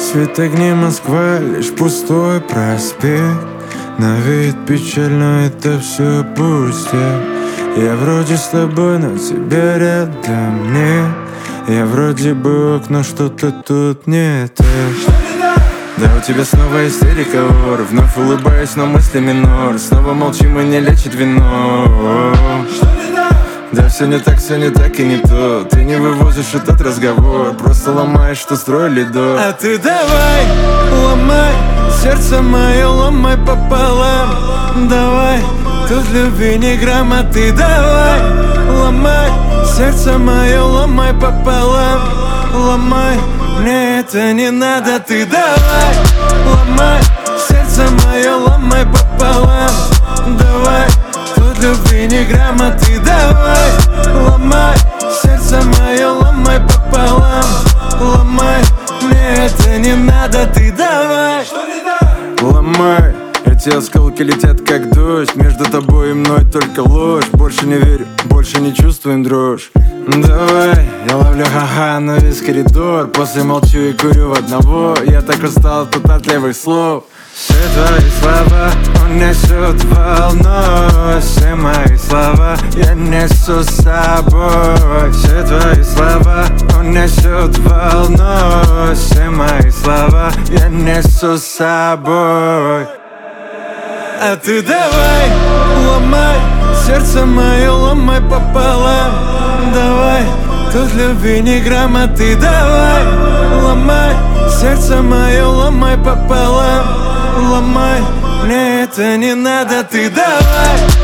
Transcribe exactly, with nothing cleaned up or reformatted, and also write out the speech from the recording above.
Свет огней Москва, лишь пустой проспект. На вид печально, это все пустяк. Я вроде с тобой, но тебя рядом нет. Я вроде бы ок, но что-то тут не так. Да у тебя снова истерика, вор. Вновь улыбаюсь, но мысли минор. Снова молчим и не лечит вино. Да все не так, все не так и не то. Ты не вывозишь этот разговор, просто ломаешь, что строили до. А ты давай, ломай, сердце мое ломай пополам. Давай, тут любви не грамм, а ты давай, ломай, сердце мое ломай пополам. Ломай, мне это не надо, ты давай, ломай, сердце мое ломай пополам. Давай, тут любви не грамм, а ты давай, ломай, сердце мое ломай пополам. Ломай, мне это не надо, ты давай. Ломай, эти осколки летят как дождь. Между тобой и мной только ложь. Больше не верю, больше не чувствуем дрожь. Давай, я ловлю ха-ха на весь коридор. После молчу и курю в одного. Я так устал тут от левых слов. Все твои слова унесут волной. Все мои слова я несу с собой. Все твои слова унесут волной. Все мои слова я несу с собой. А ты давай, ломай, сердце мое ломай пополам. Давай, тут любви не грамм, а ты давай, ломай, сердце мое ломай пополам. Ломай, мне это не надо, ты давай,